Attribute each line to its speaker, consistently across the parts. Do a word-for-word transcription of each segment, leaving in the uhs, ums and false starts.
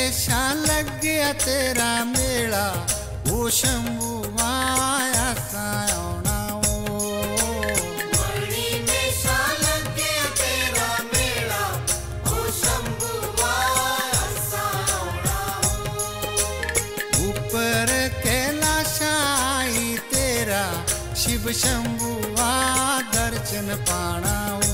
Speaker 1: में शान लग गया तेरा मेला, ओ शंभू आया सायोना ओ।
Speaker 2: मणि में शान लग गया तेरा मेला, ओ शंभू आया सायोना ओ।
Speaker 1: ऊपर कैलाश आई तेरा शिव शंभू आ दर्शन पाना ओ।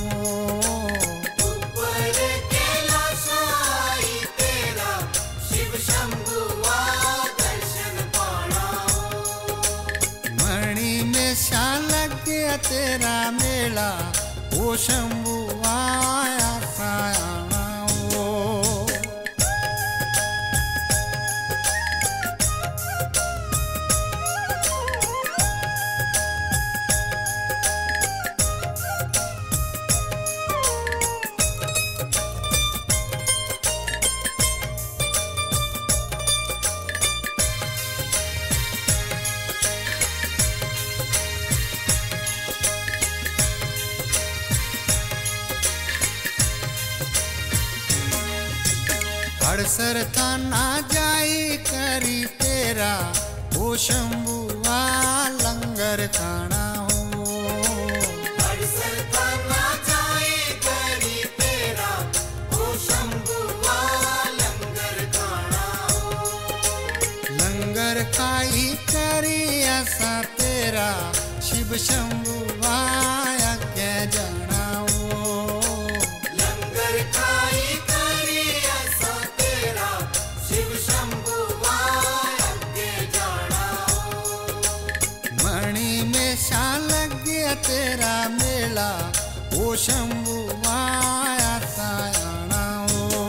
Speaker 1: शान लग गया तेरा मेला, ओ शंभू आया सायाना ओ। हड़सर थाना जाई करी तेरा, ओ शंभू आ लंगर खाना हो।
Speaker 2: हड़सर थाना जाई करी तेरा, ओ शंभू आ लंगर खाना हो।
Speaker 1: लंगर खाई करी ऐसा तेरा, शिव शंभू आया क्या जाना हो।
Speaker 2: लंगर खाई करी ऐसा तेरा, शिव शंभू आया क्या जाना हो।
Speaker 1: मणि में शान लग गया तेरा मेला, ओ शंभू आया सायाना हो।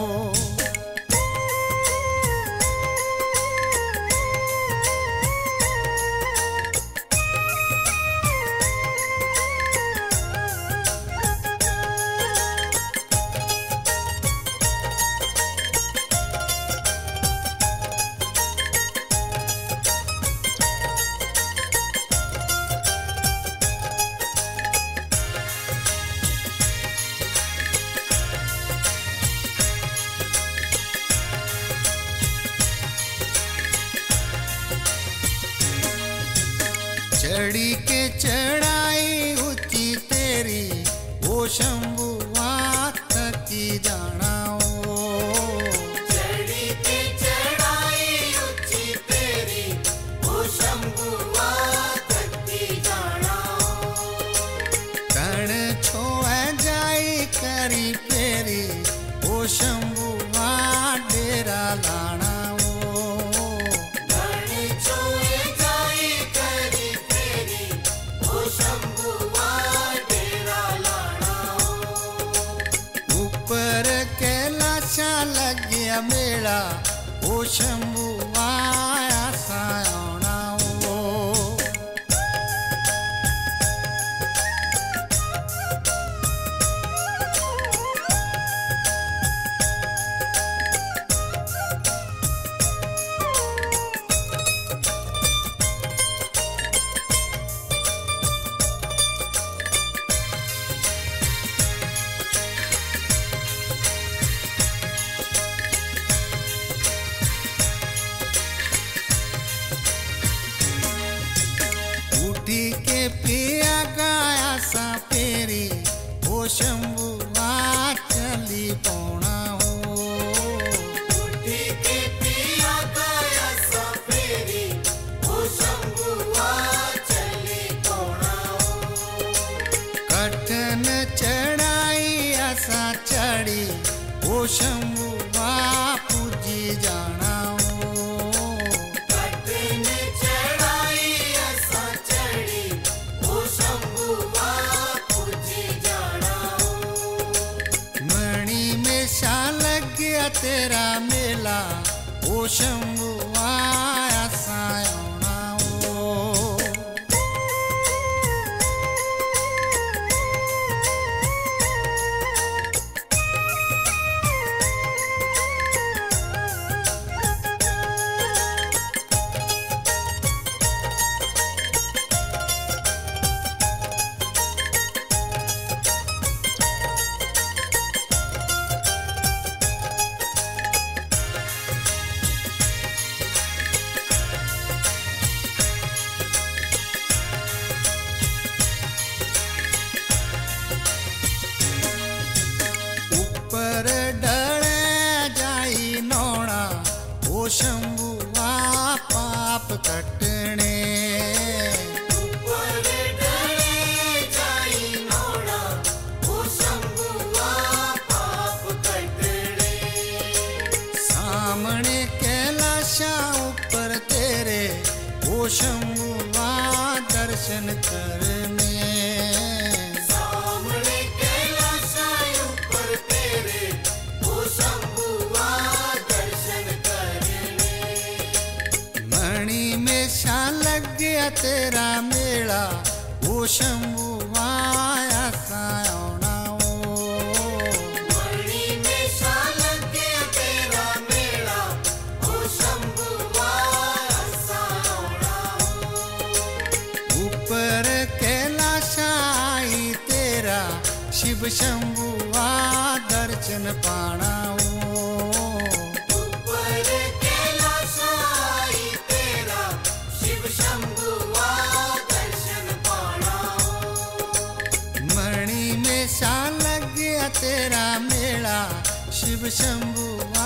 Speaker 1: चढ़ी के चढ़ाई ऊंची तेरी, ओ शंभू आ थकी जाना ओ।
Speaker 2: चढ़ी के चढ़ाई ऊंची तेरी, ओ शंभू आ थकी जाना ओ।
Speaker 1: कण छोए जाई करी फेरी, ओ शंभू आ डेरा लाना ओ। ऊपर कैलाश लग गया मेला, ओ शंभू आया सायोना ओ। उठी के पिया गाया सा पेरी, ओ शंभू आ चली पौना हो।
Speaker 2: उठी के पिया गाया सा पेरी, ओ शंभू आ चली पौना हो।
Speaker 1: कठन चढ़ाई ऐसा चढ़ी, ओ शंभू आ पूजी जाना हो। शान लग गया तेरा मेला, ओ शंभू आया सायोना ओ। शंभुआ पाप कटने
Speaker 2: ऊपर ढले जाई नोड़ा ओ शंभुआ पाप कटने
Speaker 1: सामने कैलाशा ऊपर तेरे ओ शंभुआ दर्शन करने
Speaker 2: सामने कैलाशा ऊपर तेरे ओ शंभुआ दर्शन करने
Speaker 1: मणि में शा लग गया तेरा मेला ओ शंभुआ आसा आना ओ
Speaker 2: मणि में शा लग गया तेरा मेला ओ शंभुआ आसा आना
Speaker 1: ऊपर कैलाशा आई तेरा शिव शंभुआ दर्शन पाना ओ
Speaker 2: ऊपर कैलाशा आई तेरा शिव शंभुआ दर्शन पाना
Speaker 1: मणि में शा लग गया तेरा मेला शिव शंभुआ